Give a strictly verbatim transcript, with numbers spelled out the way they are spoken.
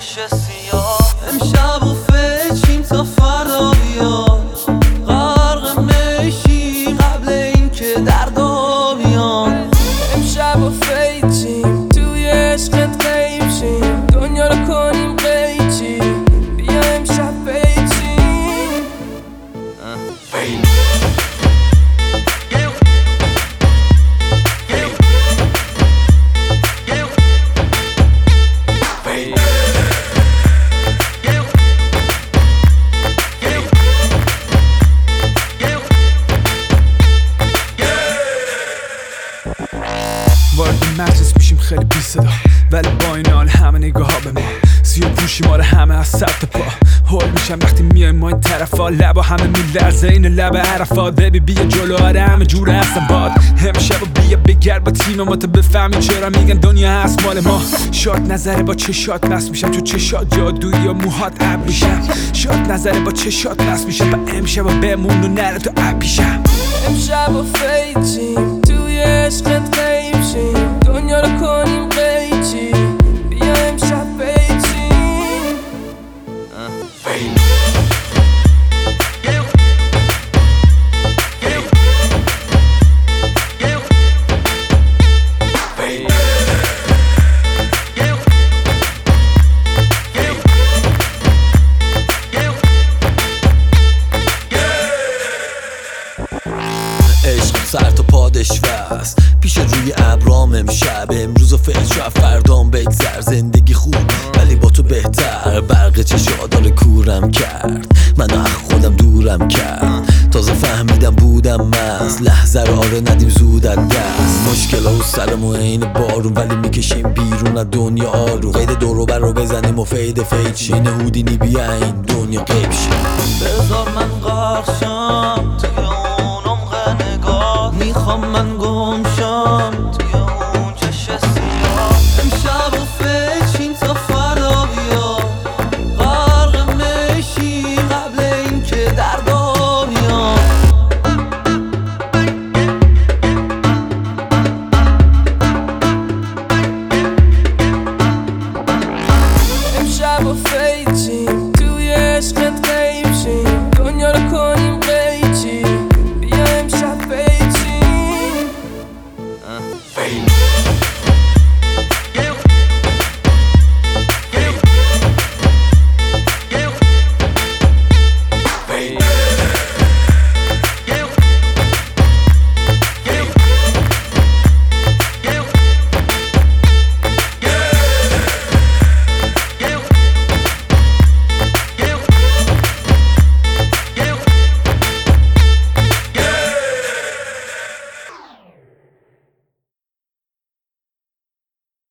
چش سیاه. امشب و فچیم تا فردا بیاد، غرق میشیم قبل این که دردا بیاد. امشب و فیچیم توی عشقت غیب شیم، دنیا رو کنیم قیچی، بیا امشب فیچیم. وارد مجلس میشیم خیلی بی صدا، ولی با این حال همه نگاه ها به ما سیاه پوشی ما رو همه از سر تا پا. هول میشم وقتی میایم ما این طرفا، لبا همه میلرزه این لب عرفات. ببی بیا جلو آره همه جور هستم باد. امشب و بیا بگرد با تیم ما تا بفهمی چرا میگن دنیا هست مال ما. شاد نظره با چشات مست میشم، تو چشات جادویی یا موهات عب میشم. شاد نظره با چشات مست میشم و امشب و بمون و نره تو عب میشم. امشب و فیچیم توی عشقت غیب شیم، دنیا رو کنیم قیچی، بیا امشب فیچیم. عشق سر تا پادشوست پیش روی ابرام امشب. امروز و فکر فردام بگذر، زندگی خوب ولی با تو بهتر. برق چشادار کورم کرد، منو از خودم دورم کرد. تازه فهمیدم بودم مست، لحظه رو آره ندیم زود از دست. مشکل ها و سرمو عین بارون ولی میکشیم بیرون از دنیا آروم. قید دورو بر رو بزنیم و فید فید شین هودینی بیا این دنیا قیب شد. بذار من غرق شم